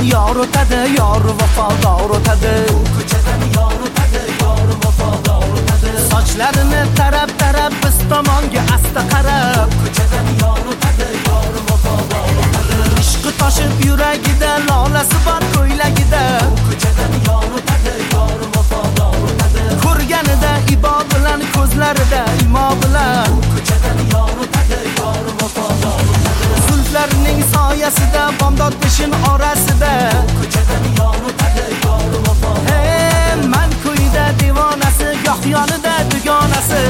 yor o'tadi, yor vafodor o'tadi. Bu ko'chadan yor o'tadi, yor vafodor o'tadi. Sochlarini tarab biz tomonga asta qarab. Bu ko'chadan yor o'tadi, yor vafodor o'tadi. Ishqi toshib yuragida, lolasi bor ko'ylagida. Bu ko'chadan yor o'tadi, yor vafodor o'tadi. Ko'rganida ibo bilan, ko'zlarida imo bilan. Bu ko'chadan yor o'tadi, yor vafodor o'tadi. Zulflarining soyasida, bomdod peshin orasida. Bu ko'chadan yor o'tadi, yor vafodor. Hey, man ko'yda devonasi, goh yonida dugonasi.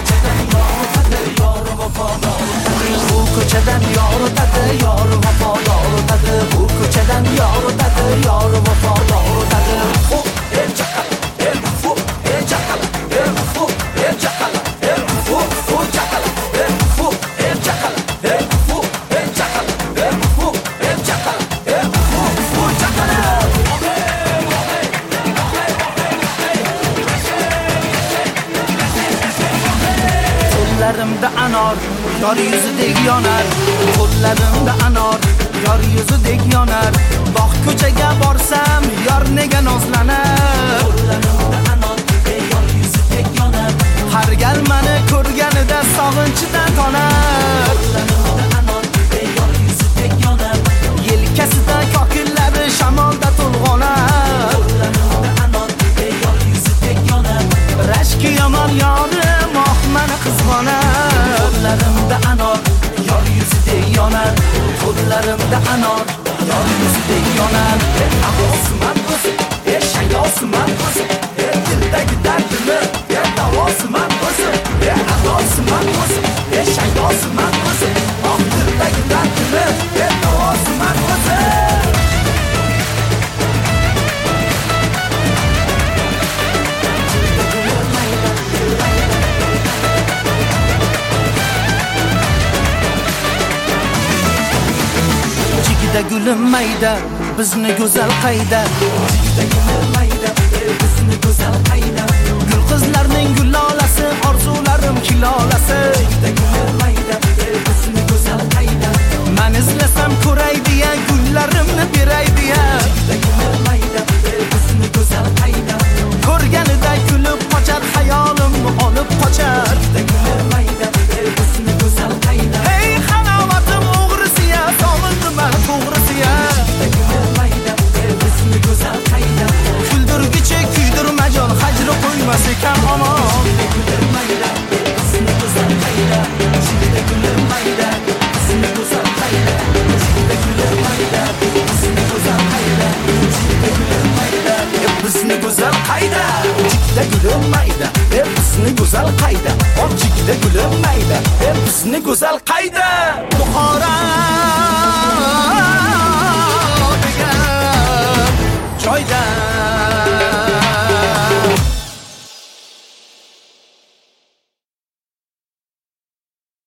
Bu ko'chadan yor o'tadi, yor vafodor o'tadi. Bu ko'chadan yor o'tadi, yor vafodor o'tadi. Bu ko'chadan yor o'tadi, yor vafodor o'tadi. Fu, chaqala, fu, chaqala, fu, chaqala, fu, chaqala, fu, chaqala, fu, chaqala, fu, chaqala. Qo'llarimda anor, yor yuzidek yonar. Qo'llarimda anor, yor yuzidek yonar. Bog' ko'chaga borsam, yor nega nozlanar? Qo'llarimda anor, yor yuzidek yonar. Har gal meni ko'rganida sog'inchidan tonar. Qo'llarimda anor, yor yuzidek yonar. Yelkasida kokillari shamolda to'lg'onar. Qo'llarimda anor, yor yuzidek yonar. Rashki yomon yorim, oh meni qizg'onar. Qo'llarimda anor, yor yuzidek yonar. Qo'llarimda anor, yor yuzidek yonar. Avosiman o'zi, shayosiman o'zi, dildagi dardimni davosiman o'zi. Avosiman o'zi, shayosiman o'zi, dildagi dardimni davosiman o'zi. Jigida gulim mayda, bizni go'zal qayda. Jigida gulim mayda, bizni go'zal qayda. Gul qizlarning gulolasi, orzularim kilolasi. Jigida gulim mayda, bizni go'zal qayda. Men izlasam ko'ray deya, gullarimni beray deya. Jigida gulim mayda, bizni go'zal qayda. Ko'rganida kulib qochar, xayolimni olib qochar. Jigida gulim mayda, bizni go'zal qayda. Hey halovatim o'g'risiya, solindim men to'g'risiya. Jigida gulim mayda, bizni go'zal qayda. Kuldirgicha kuydirma jon, hajri qo'ymas ekan omon. Jigida gulim mayda, bizni go'zal qayda. Jigida gulim mayda, bizni go'zal qayda. Jigida gulim mayda, bizni go'zal qayda. Jigida gulim mayda, Bizni go'zal qayda? Jigida gulim mayda, bizni go'zal qayda? Jigida gulim mayda, bizni go'zal qayda? Buxoro